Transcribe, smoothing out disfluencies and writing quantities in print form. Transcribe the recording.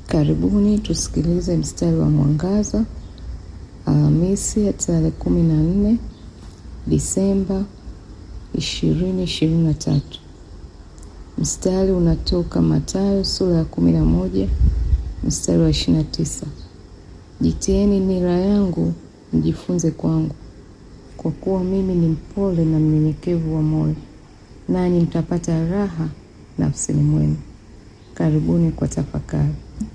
Karibuni tusikilize mstari wa mwangaza, Alhamisi ya tarehe 14 Disemba 2023. Mstari unatoka Mathayo sura ya 11 mstari wa 29. Jitieni nira yangu mjifunze kwangu, kwa kuwa mimi ni mpole na mnyenyekevu wa moyo, nanyi mtapata raha nafsini mwenu. Karibuni kwa tafakari.